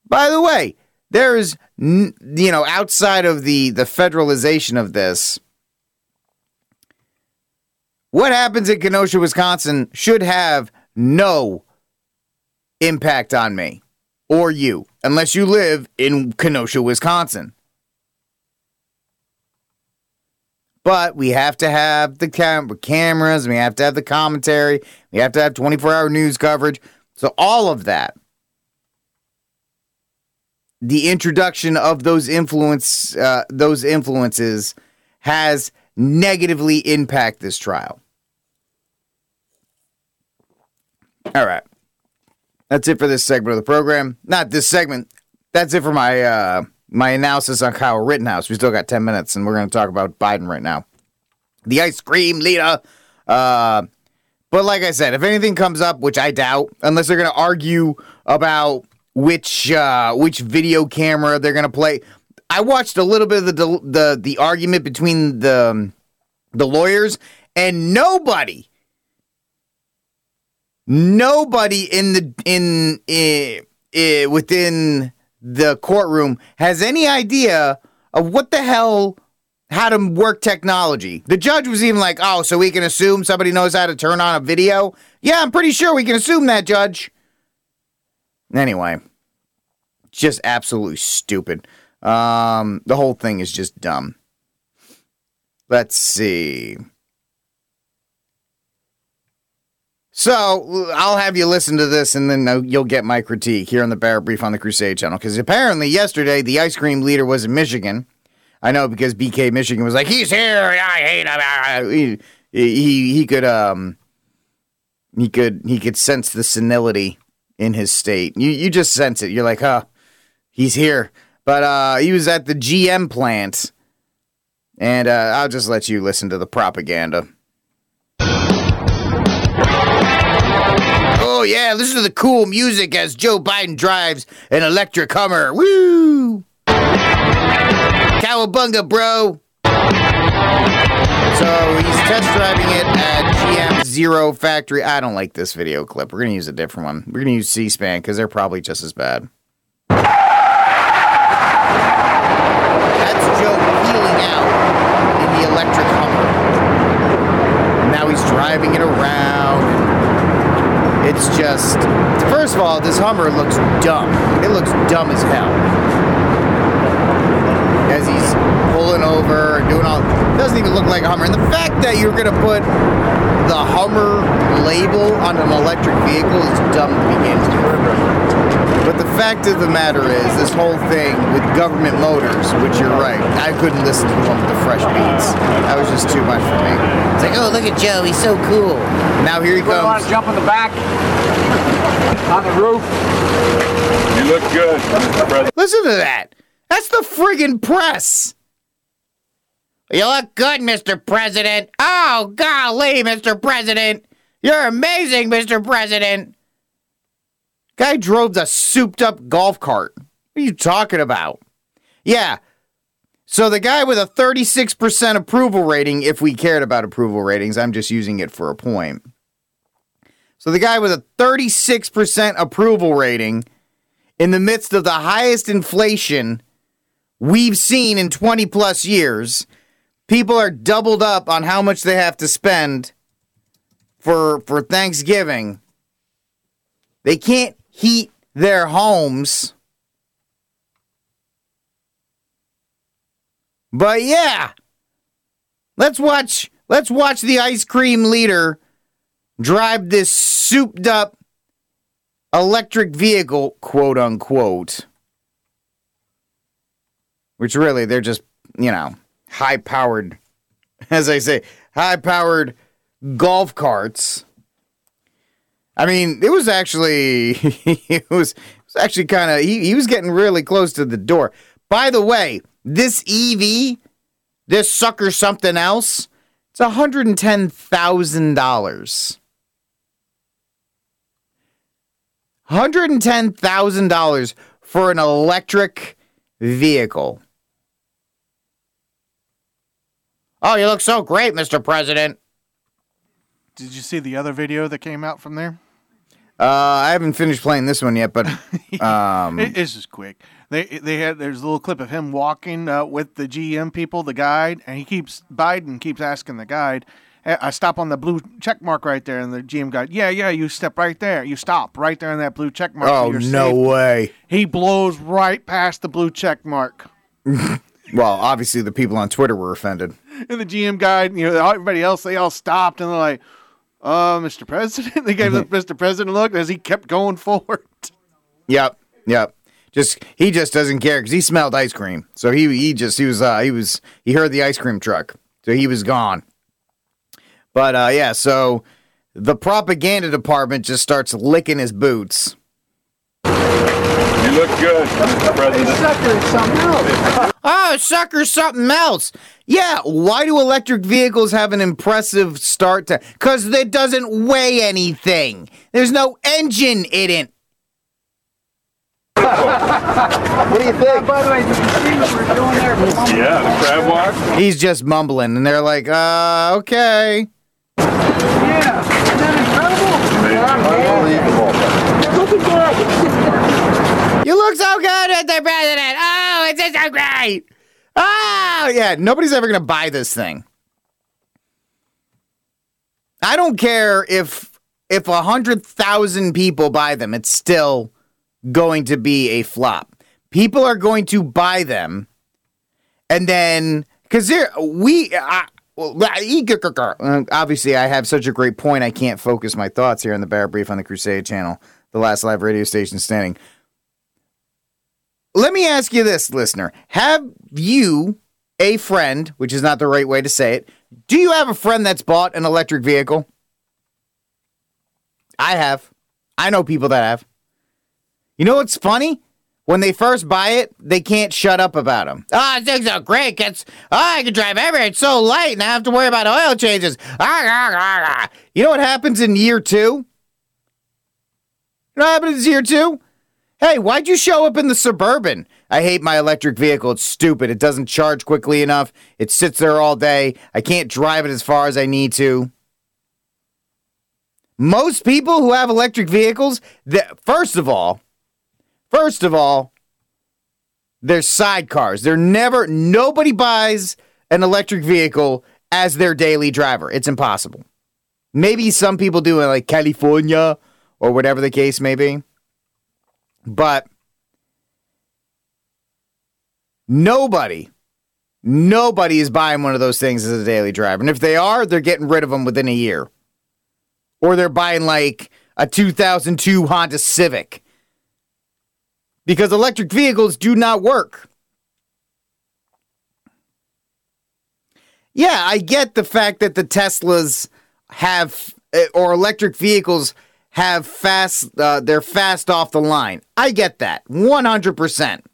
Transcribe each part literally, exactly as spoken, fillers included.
By the way, there is, you know, outside of the, the federalization of this, what happens in Kenosha, Wisconsin should have no impact on me or you, unless you live in Kenosha, Wisconsin. But we have to have the cam- cameras, we have to have the commentary, we have to have twenty-four hour news coverage. So all of that, the introduction of those influence, uh, those influences has negatively impacted this trial. All right. That's it for this segment of the program. Not this segment. That's it for my uh, my analysis on Kyle Rittenhouse. We still got ten minutes, and we're going to talk about Biden right now. The ice cream leader. Uh, but like I said, if anything comes up, which I doubt, unless they're going to argue about which uh, which video camera they're going to play. I watched a little bit of the the the argument between the the lawyers, and nobody, nobody in the in uh, uh, within the courtroom has any idea of what the hell, how to work technology. The judge was even like, "Oh, so we can assume somebody knows how to turn on a video?" Yeah, I'm pretty sure we can assume that, Judge. Anyway, just absolutely stupid. Um, the whole thing is just dumb. Let's see. So, I'll have you listen to this, and then you'll get my critique here on the Barrett Brief on the Crusade channel. Because apparently, yesterday, the ice cream leader was in Michigan. I know, because B K Michigan was like, he's here, I hate him. He, he, he could, um, he could, he could sense the senility in his state. You, you just sense it. You're like, huh, he's here. But, uh, he was at the G M plant. And, uh, I'll just let you listen to the propaganda. Oh, yeah, listen to the cool music as Joe Biden drives an electric Hummer. Woo! Cowabunga, bro! So, he's test driving it at G M Zero Factory. I don't like this video clip. We're going to use a different one. We're going to use C-SPAN, because they're probably just as bad. That's Joe peeling out in the electric Hummer. Now he's driving it around. It's just, first of all, this Hummer looks dumb. It looks dumb as hell. As he's pulling over and doing all, it doesn't even look like a Hummer. And the fact that you're going to put the Hummer label on an electric vehicle is dumb to begin with. But the fact of the matter is, this whole thing with government motors, which you're right, I couldn't listen to the one with the fresh beats. That was just too much for me. It's like, oh, look at Joe, he's so cool. Now here he comes. You want to jump in the back? On the roof? You look good, Mister President. Listen to that. That's the friggin' press. You look good, Mister President. Oh, golly, Mister President. You're amazing, Mister President. Guy drove the souped-up golf cart. What are you talking about? Yeah. So the guy with a thirty-six percent approval rating, if we cared about approval ratings, I'm just using it for a point. So the guy with a thirty-six percent approval rating in the midst of the highest inflation we've seen in twenty plus years, people are doubled up on how much they have to spend for, for Thanksgiving. They can't heat their homes. But yeah, let's watch, let's watch the ice cream leader drive this souped up electric vehicle, quote unquote, which really, they're just, you know, high powered, as I say, high powered golf carts. I mean, it was actually, it was, it was actually kind of, he, he was getting really close to the door. By the way, this E V, this sucker something else, it's one hundred ten thousand dollars. one hundred ten thousand dollars for an electric vehicle. Oh, you look so great, Mister President. Did you see the other video that came out from there? Uh, I haven't finished playing this one yet, but um, It- it's just quick. They they had there's a little clip of him walking uh, with the G M people, the guide, and he keeps Biden keeps asking the guide, "Hey, I stop on the blue check mark right there," and the G M guide, yeah, yeah, you step right there, you stop right there in that blue check mark. oh so you're no safe. way. He blows right past the blue check mark, Well, obviously the people on Twitter were offended. and the G M guide, you know, everybody else, they all stopped, and they're like, "Uh, Mister President," they gave the Mister President a look as he kept going forward. Yep, yep. Just he just doesn't care because he smelled ice cream. So he he just he was uh, he was he heard the ice cream truck. So he was gone. But uh, yeah, so the propaganda department just starts licking his boots. You look good, Mister President. Sucker, it's something else. Oh, sucker, something else. Yeah, why do electric vehicles have an impressive start to? Because it doesn't weigh anything. There's no engine in it. What do you think? By the way, did you see what we're doing there? Yeah, the crab walk. He's just mumbling, and they're like, uh, okay. Yeah. Isn't that incredible? Unbelievable. Look at that. You look so good, Mister President. Oh, it's just so great. Oh, yeah, nobody's ever going to buy this thing. I don't care if if one hundred thousand people buy them, it's still going to be a flop. People are going to buy them, and then, because we, uh, uh, obviously, I have such a great point, I can't focus my thoughts here on the Bear Brief on the Crusade channel, the last live radio station standing. Let me ask you this, listener. Have you a friend, which is not the right way to say it, do you have a friend that's bought an electric vehicle? I have. I know people that have. You know what's funny? When they first buy it, they can't shut up about them. Oh, this thing's so great. It's, oh, I can drive everywhere. It's so light, and I have to worry about oil changes. Ah, ah, ah, ah. You know what happens in year two? You know what happens in year two? Hey, why'd you show up in the Suburban? I hate my electric vehicle. It's stupid. It doesn't charge quickly enough. It sits there all day. I can't drive it as far as I need to. Most people who have electric vehicles, that first of all, first of all, they're sidecars. They're never, nobody buys an electric vehicle as their daily driver. It's impossible. Maybe some people do in like California or whatever the case may be. But nobody, nobody is buying one of those things as a daily driver. And if they are, they're getting rid of them within a year. Or they're buying like a two thousand two Honda Civic. Because electric vehicles do not work. Yeah, I get the fact that the Teslas have, or electric vehicles have fast, uh, they're fast off the line. I get that. one hundred percent.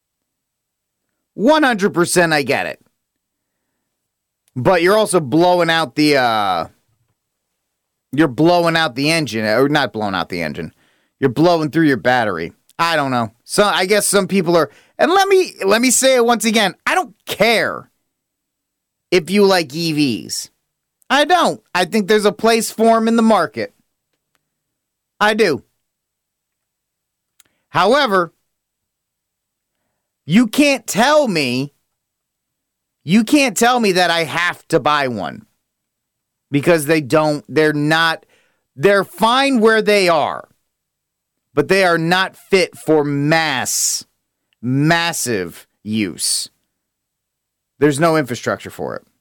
one hundred percent I get it. But you're also blowing out the, uh, you're blowing out the engine, or not blowing out the engine. You're blowing through your battery. I don't know. So I guess some people are, and let me, let me say it once again. I don't care if you like E Vs. I don't. I think there's a place for them in the market. I do. However, you can't tell me, you can't tell me that I have to buy one. Because they don't, they're not, they're fine where they are. But they are not fit for mass, massive use. There's no infrastructure for it.